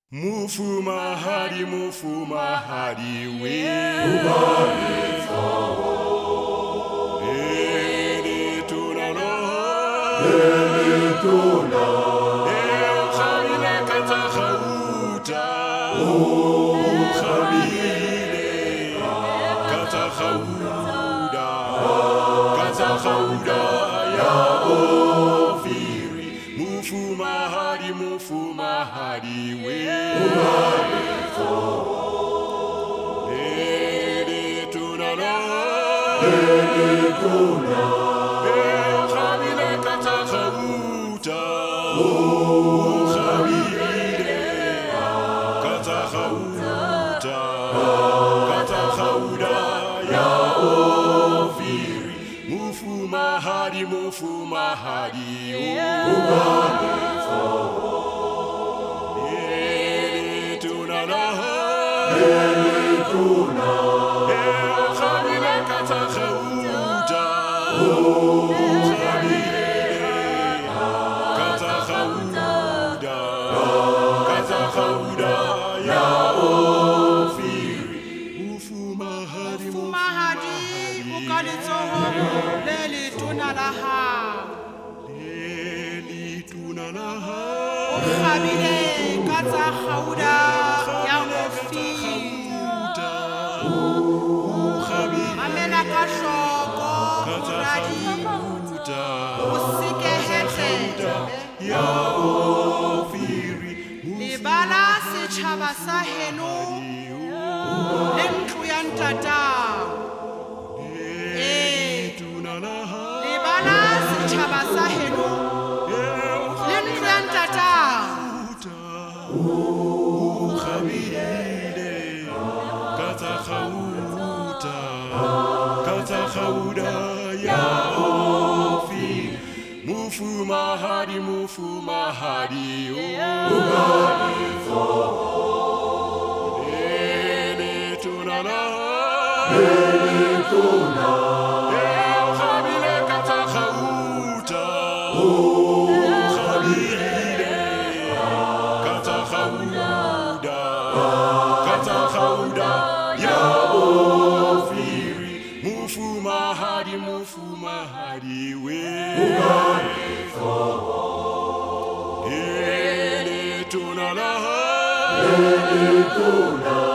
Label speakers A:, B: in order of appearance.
A: Mufumahari we Ele tunala Khabile katakhauta Khabile katakhauda ya ofiri Mufumahari we Khabile katakhauta katakhauda ya ofiri Mufumahari Khabile katakhauta katakhauda ya ofiri Mufumahari
B: ukalitsoho leli tunalaha Khabile katakhauda ya ofiri Mamela kashoko uradi usikehete
A: ya ofiri
B: Libala setjhaba sa heno le ntlo ya ntata Libala setjhaba sa heno le ntlo ya ntata
A: Khabile katakhauda ya ofiri Mufumahari Ele tunala Khabile katakhauta katakhauda ya ofiri Mufumahari we Ele tunala